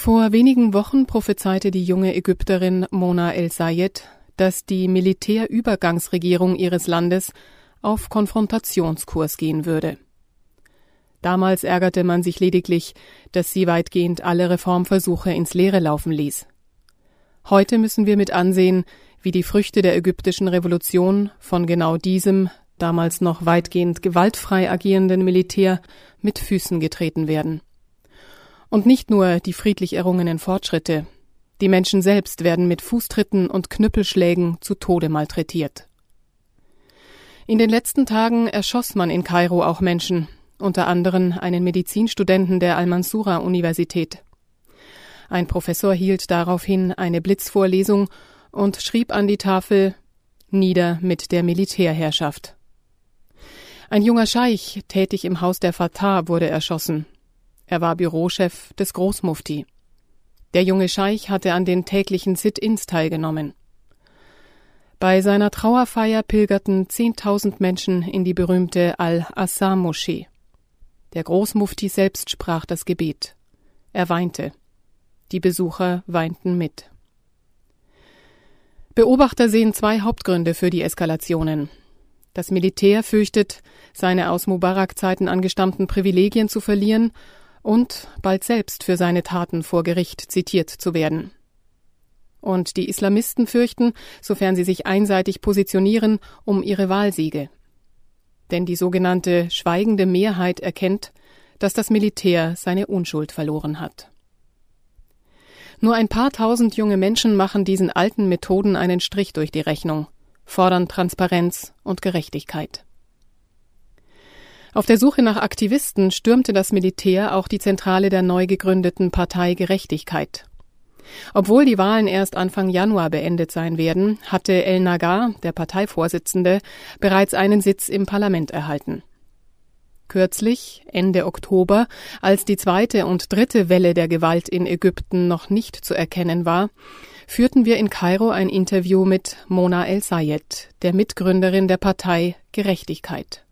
Vor wenigen Wochen prophezeite die junge Ägypterin Mona El-Sayed, dass die Militärübergangsregierung ihres Landes auf Konfrontationskurs gehen würde. Damals ärgerte man sich lediglich, dass sie weitgehend alle Reformversuche ins Leere laufen ließ. Heute müssen wir mit ansehen, wie die Früchte der ägyptischen Revolution von genau diesem, damals noch weitgehend gewaltfrei agierenden Militär mit Füßen getreten werden. Und nicht nur die friedlich errungenen Fortschritte, die Menschen selbst werden mit Fußtritten und Knüppelschlägen zu Tode malträtiert. In den letzten Tagen erschoss man in Kairo auch Menschen, unter anderem einen Medizinstudenten der Al-Mansura-Universität. Ein Professor hielt daraufhin eine Blitzvorlesung und schrieb an die Tafel: Nieder mit der Militärherrschaft. Ein junger Scheich, tätig im Haus der Fatah, wurde erschossen. Er war Bürochef des Großmufti. Der junge Scheich hatte an den täglichen Sit-ins teilgenommen. Bei seiner Trauerfeier pilgerten 10.000 Menschen in die berühmte Al-Aqsa-Moschee. Der Großmufti selbst sprach das Gebet. Er weinte. Die Besucher weinten mit. Beobachter sehen zwei Hauptgründe für die Eskalationen. Das Militär fürchtet, seine aus Mubarak-Zeiten angestammten Privilegien zu verlieren und bald selbst für seine Taten vor Gericht zitiert zu werden. Und die Islamisten fürchten, sofern sie sich einseitig positionieren, um ihre Wahlsiege. Denn die sogenannte schweigende Mehrheit erkennt, dass das Militär seine Unschuld verloren hat. Nur ein paar tausend junge Menschen machen diesen alten Methoden einen Strich durch die Rechnung, fordern Transparenz und Gerechtigkeit. Auf der Suche nach Aktivisten stürmte das Militär auch die Zentrale der neu gegründeten Partei Gerechtigkeit. Obwohl die Wahlen erst Anfang Januar beendet sein werden, hatte El-Nagar, der Parteivorsitzende, bereits einen Sitz im Parlament erhalten. Kürzlich, Ende Oktober, als die zweite und dritte Welle der Gewalt in Ägypten noch nicht zu erkennen war, führten wir in Kairo ein Interview mit Mona El-Sayed, der Mitgründerin der Partei Gerechtigkeit.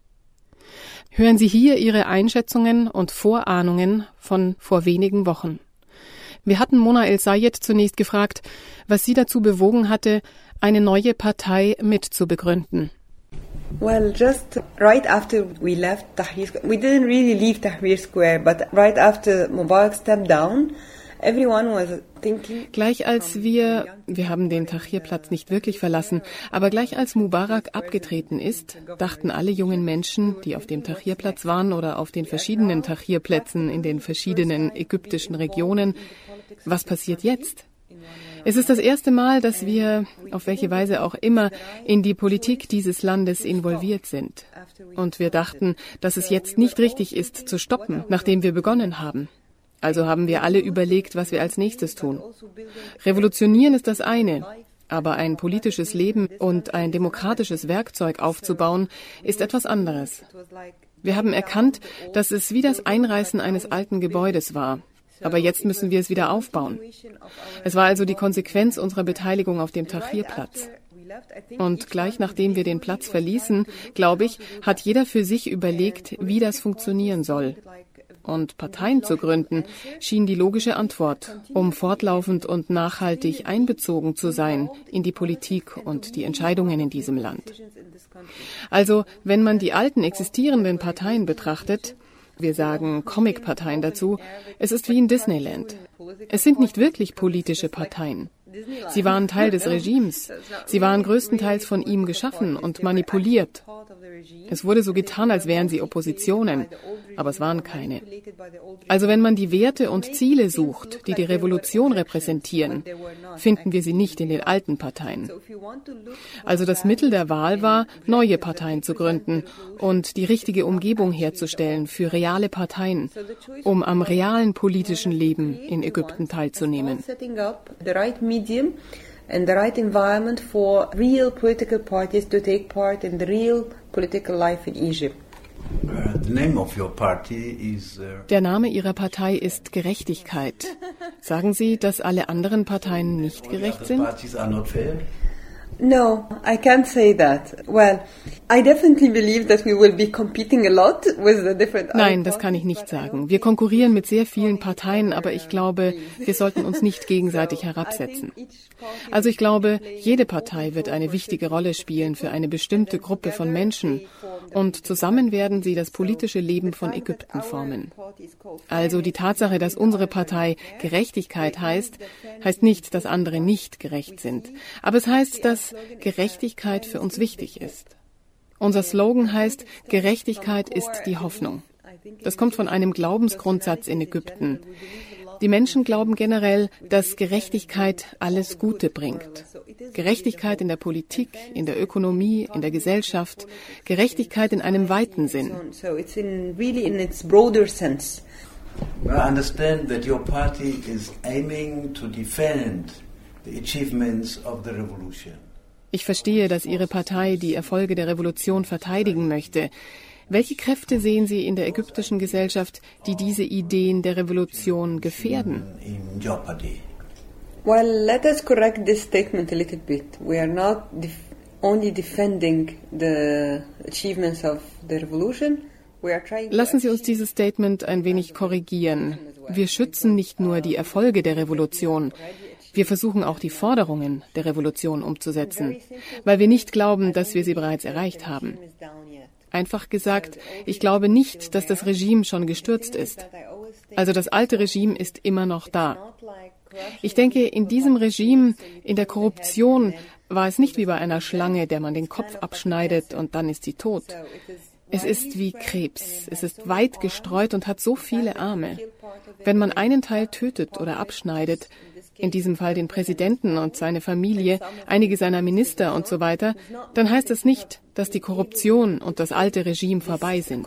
Hören Sie hier ihre Einschätzungen und Vorahnungen von vor wenigen Wochen. Wir hatten Mona El-Sayed zunächst gefragt, was sie dazu bewogen hatte, eine neue Partei mitzubegründen. Well, just right after we left Tahrir Square, we didn't really leave Tahrir Square, but right after Mubarak stepped down, everyone was thinking. Gleich als wir haben den Tahrirplatz nicht wirklich verlassen, aber gleich als Mubarak abgetreten ist, dachten alle jungen Menschen, die auf dem Tahrirplatz waren oder auf den verschiedenen Tahrirplätzen in den verschiedenen ägyptischen Regionen, was passiert jetzt? Es ist das erste Mal, dass wir, auf welche Weise auch immer, in die Politik dieses Landes involviert sind. Und wir dachten, dass es jetzt nicht richtig ist, zu stoppen, nachdem wir begonnen haben. Also haben wir alle überlegt, was wir als nächstes tun. Revolutionieren ist das eine, aber ein politisches Leben und ein demokratisches Werkzeug aufzubauen, ist etwas anderes. Wir haben erkannt, dass es wie das Einreißen eines alten Gebäudes war. Aber jetzt müssen wir es wieder aufbauen. Es war also die Konsequenz unserer Beteiligung auf dem Tahrirplatz. Und gleich nachdem wir den Platz verließen, glaube ich, hat jeder für sich überlegt, wie das funktionieren soll. Und Parteien zu gründen, schien die logische Antwort, um fortlaufend und nachhaltig einbezogen zu sein in die Politik und die Entscheidungen in diesem Land. Also, wenn man die alten existierenden Parteien betrachtet, wir sagen Comic-Parteien dazu, es ist wie in Disneyland. Es sind nicht wirklich politische Parteien. Sie waren Teil des Regimes. Sie waren größtenteils von ihm geschaffen und manipuliert. Es wurde so getan, als wären sie Oppositionen, aber es waren keine. Also wenn man die Werte und Ziele sucht, die die Revolution repräsentieren, finden wir sie nicht in den alten Parteien. Also das Mittel der Wahl war, neue Parteien zu gründen und die richtige Umgebung herzustellen für reale Parteien, um am realen politischen Leben in Ägypten teilzunehmen. And the right environment for real political parties to take part in the real political life in Egypt. Der Name Ihrer Partei ist Gerechtigkeit. Sagen Sie, dass alle anderen Parteien nicht gerecht sind? No, I can't say that. Well, I definitely believe that we will be competing a lot with the different. Nein, das kann ich nicht sagen. Wir konkurrieren mit sehr vielen Parteien, aber ich glaube, wir sollten uns nicht gegenseitig herabsetzen. Also ich glaube, jede Partei wird eine wichtige Rolle spielen für eine bestimmte Gruppe von Menschen und zusammen werden sie das politische Leben von Ägypten formen. Also die Tatsache, dass unsere Partei Gerechtigkeit heißt nicht, dass andere nicht gerecht sind. Aber es heißt, dass Gerechtigkeit für uns wichtig ist. Unser Slogan heißt, Gerechtigkeit ist die Hoffnung. Das kommt von einem Glaubensgrundsatz in Ägypten. Die Menschen glauben generell, dass Gerechtigkeit alles Gute bringt. Gerechtigkeit in der Politik, in der Ökonomie, in der Gesellschaft, Gerechtigkeit in einem weiten Sinn. So it's really in its broader sense. I understand that your party is aiming to defend the achievements of the revolution. Ich verstehe, dass Ihre Partei die Erfolge der Revolution verteidigen möchte. Welche Kräfte sehen Sie in der ägyptischen Gesellschaft, die diese Ideen der Revolution gefährden? In jeopardy. Well, let us correct this statement a little bit. We are not only defending the achievements of the revolution. Lassen Sie uns dieses Statement ein wenig korrigieren. Wir schützen nicht nur die Erfolge der Revolution. Wir versuchen auch die Forderungen der Revolution umzusetzen, weil wir nicht glauben, dass wir sie bereits erreicht haben. Einfach gesagt, ich glaube nicht, dass das Regime schon gestürzt ist. Also das alte Regime ist immer noch da. Ich denke, in diesem Regime, in der Korruption, war es nicht wie bei einer Schlange, der man den Kopf abschneidet und dann ist sie tot. Es ist wie Krebs. Es ist weit gestreut und hat so viele Arme. Wenn man einen Teil tötet oder abschneidet, in diesem Fall den Präsidenten und seine Familie, einige seiner Minister und so weiter, dann heißt das nicht, dass die Korruption und das alte Regime vorbei sind.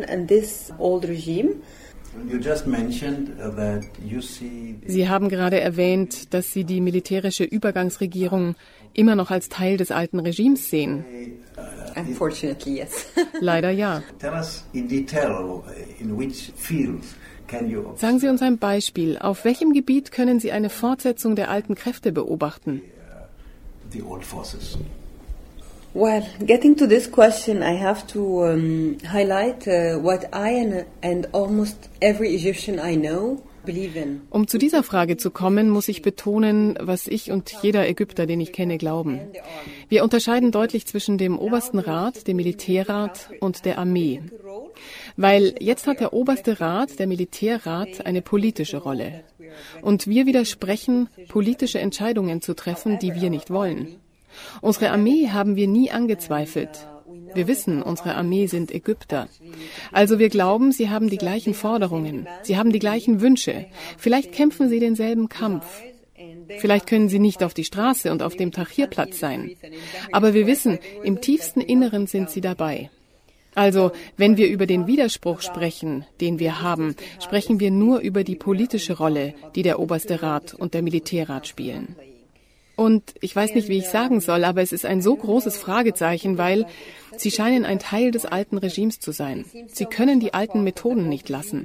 Sie haben gerade erwähnt, dass Sie die militärische Übergangsregierung immer noch als Teil des alten Regimes sehen. Unfortunately, yes. Leider ja. Tell us in detail in which fields. Sagen Sie uns ein Beispiel. Auf welchem Gebiet können Sie eine Fortsetzung der alten Kräfte beobachten? The old forces. Well, getting to this question, I have to highlight what I and almost every Egyptian I know believe in. Um zu dieser Frage zu kommen, muss ich betonen, was ich und jeder Ägypter, den ich kenne, glauben. Wir unterscheiden deutlich zwischen dem obersten Rat, dem Militärrat und der Armee. Weil jetzt hat der oberste Rat, der Militärrat, eine politische Rolle. Und wir widersprechen, politische Entscheidungen zu treffen, die wir nicht wollen. Unsere Armee haben wir nie angezweifelt. Wir wissen, unsere Armee sind Ägypter. Also wir glauben, sie haben die gleichen Forderungen, sie haben die gleichen Wünsche. Vielleicht kämpfen sie denselben Kampf. Vielleicht können sie nicht auf die Straße und auf dem Tahrirplatz sein. Aber wir wissen, im tiefsten Inneren sind sie dabei. Also, wenn wir über den Widerspruch sprechen, den wir haben, sprechen wir nur über die politische Rolle, die der oberste Rat und der Militärrat spielen. Und ich weiß nicht, wie ich sagen soll, aber es ist ein so großes Fragezeichen, weil sie scheinen ein Teil des alten Regimes zu sein. Sie können die alten Methoden nicht lassen.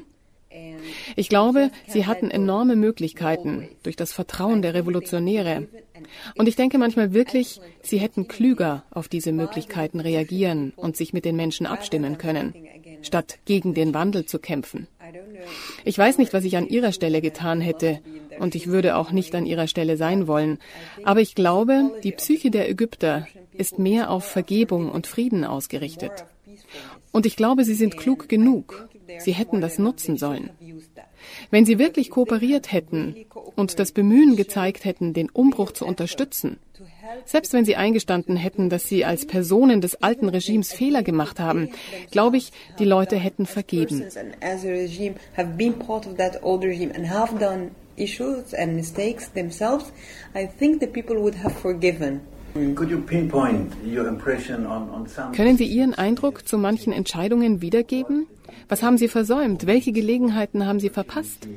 Ich glaube, sie hatten enorme Möglichkeiten durch das Vertrauen der Revolutionäre. Und ich denke manchmal wirklich, sie hätten klüger auf diese Möglichkeiten reagieren und sich mit den Menschen abstimmen können, statt gegen den Wandel zu kämpfen. Ich weiß nicht, was ich an ihrer Stelle getan hätte, und ich würde auch nicht an ihrer Stelle sein wollen. Aber ich glaube, die Psyche der Ägypter ist mehr auf Vergebung und Frieden ausgerichtet. Und ich glaube, sie sind klug genug. Sie hätten das nutzen sollen. Wenn sie wirklich kooperiert hätten und das Bemühen gezeigt hätten, den Umbruch zu unterstützen, selbst wenn sie eingestanden hätten, dass sie als Personen des alten Regimes Fehler gemacht haben, glaube ich, die Leute hätten vergeben. Können Sie Ihren Eindruck zu manchen Entscheidungen wiedergeben? Was haben Sie versäumt? Welche Gelegenheiten haben Sie verpasst?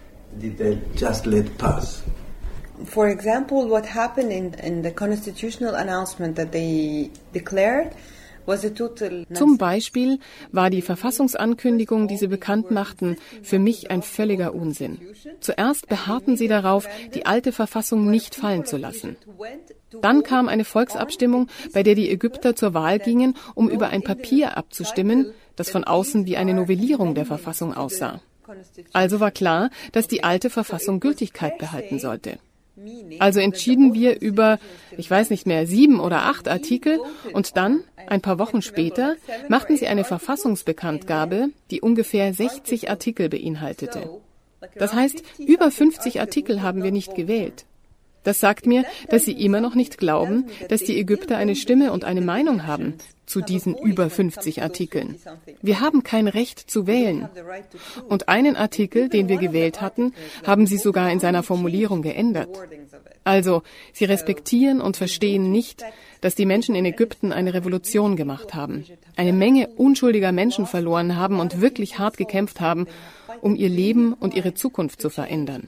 For example, what happened in the constitutional announcement that they declared Zum Beispiel war die Verfassungsankündigung, die sie bekannt machten, für mich ein völliger Unsinn. Zuerst beharrten sie darauf, die alte Verfassung nicht fallen zu lassen. Dann kam eine Volksabstimmung, bei der die Ägypter zur Wahl gingen, um über ein Papier abzustimmen, das von außen wie eine Novellierung der Verfassung aussah. Also war klar, dass die alte Verfassung Gültigkeit behalten sollte. Also entschieden wir über, ich weiß nicht mehr, 7 oder 8 Artikel und dann, ein paar Wochen später, machten sie eine Verfassungsbekanntgabe, die ungefähr 60 Artikel beinhaltete. Das heißt, über 50 Artikel haben wir nicht gewählt. Das sagt mir, dass sie immer noch nicht glauben, dass die Ägypter eine Stimme und eine Meinung haben zu diesen über 50 Artikeln. Wir haben kein Recht zu wählen. Und einen Artikel, den wir gewählt hatten, haben sie sogar in seiner Formulierung geändert. Also, sie respektieren und verstehen nicht, dass die Menschen in Ägypten eine Revolution gemacht haben, eine Menge unschuldiger Menschen verloren haben und wirklich hart gekämpft haben, um ihr Leben und ihre Zukunft zu verändern.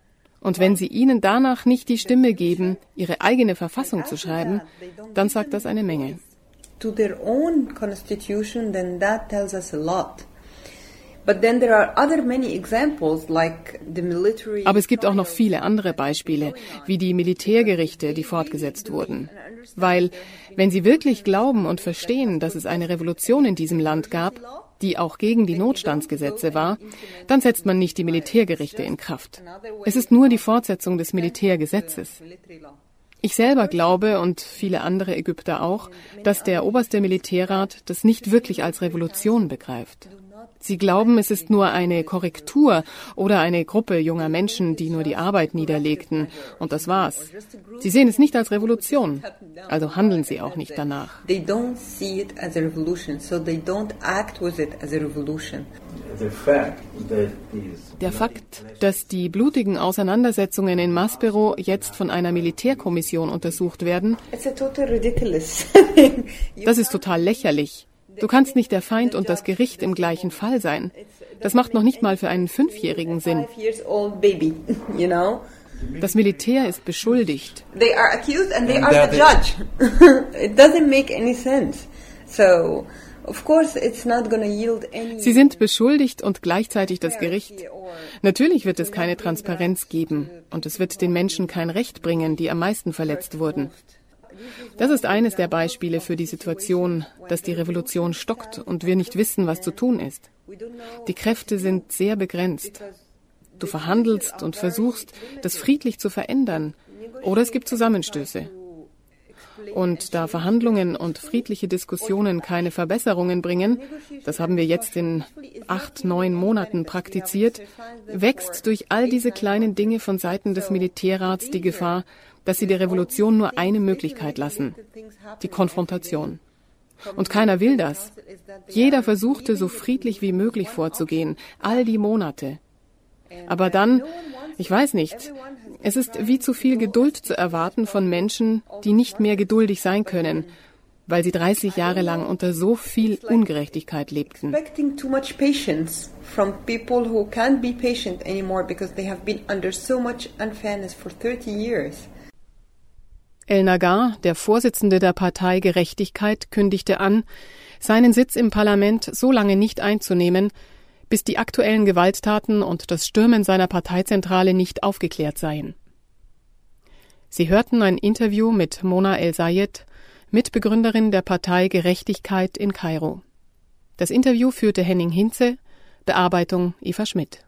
Und wenn sie ihnen danach nicht die Stimme geben, ihre eigene Verfassung zu schreiben, dann sagt das eine Menge. To their own constitution, then that tells us a lot. But then there are other many examples like the military. Aber es gibt auch noch viele andere Beispiele, wie die Militärgerichte, die fortgesetzt wurden. Weil, wenn sie wirklich glauben und verstehen, dass es eine Revolution in diesem Land gab, die auch gegen die Notstandsgesetze war, dann setzt man nicht die Militärgerichte in Kraft. Es ist nur die Fortsetzung des Militärgesetzes. Ich selber glaube, und viele andere Ägypter auch, dass der oberste Militärrat das nicht wirklich als Revolution begreift. Sie glauben, es ist nur eine Korrektur oder eine Gruppe junger Menschen, die nur die Arbeit niederlegten. Und das war's. Sie sehen es nicht als Revolution. Also handeln sie auch nicht danach. They don't see it as a revolution, so they don't act with it as a revolution. Der Fakt, dass die blutigen Auseinandersetzungen in Maspero jetzt von einer Militärkommission untersucht werden, das ist total lächerlich. Du kannst nicht der Feind und das Gericht im gleichen Fall sein. Das macht noch nicht mal für einen 5-Jährigen Sinn. Das Militär ist beschuldigt. They are accused and they are the judge. It doesn't make any sense. So, of course, it's not going to yield any. Sie sind beschuldigt und gleichzeitig das Gericht. Natürlich wird es keine Transparenz geben und es wird den Menschen kein Recht bringen, die am meisten verletzt wurden. Das ist eines der Beispiele für die Situation, dass die Revolution stockt und wir nicht wissen, was zu tun ist. Die Kräfte sind sehr begrenzt. Du verhandelst und versuchst, das friedlich zu verändern, oder es gibt Zusammenstöße. Und da Verhandlungen und friedliche Diskussionen keine Verbesserungen bringen, das haben wir jetzt in 8, 9 Monaten praktiziert, wächst durch all diese kleinen Dinge von Seiten des Militärrats die Gefahr, dass sie der Revolution nur eine Möglichkeit lassen, die Konfrontation. Und keiner will das. Jeder versuchte, so friedlich wie möglich vorzugehen, all die Monate. Aber dann, ich weiß nicht, es ist wie zu viel Geduld zu erwarten von Menschen, die nicht mehr geduldig sein können, weil sie 30 Jahre lang unter so viel Ungerechtigkeit lebten. Expecting too much patience from people who can't be patient anymore because they have been under so much unfairness for 30 years. El Nagar, der Vorsitzende der Partei Gerechtigkeit, kündigte an, seinen Sitz im Parlament so lange nicht einzunehmen, bis die aktuellen Gewalttaten und das Stürmen seiner Parteizentrale nicht aufgeklärt seien. Sie hörten ein Interview mit Mona El-Sayed, Mitbegründerin der Partei Gerechtigkeit in Kairo. Das Interview führte Henning Hinze, Bearbeitung Eva Schmidt.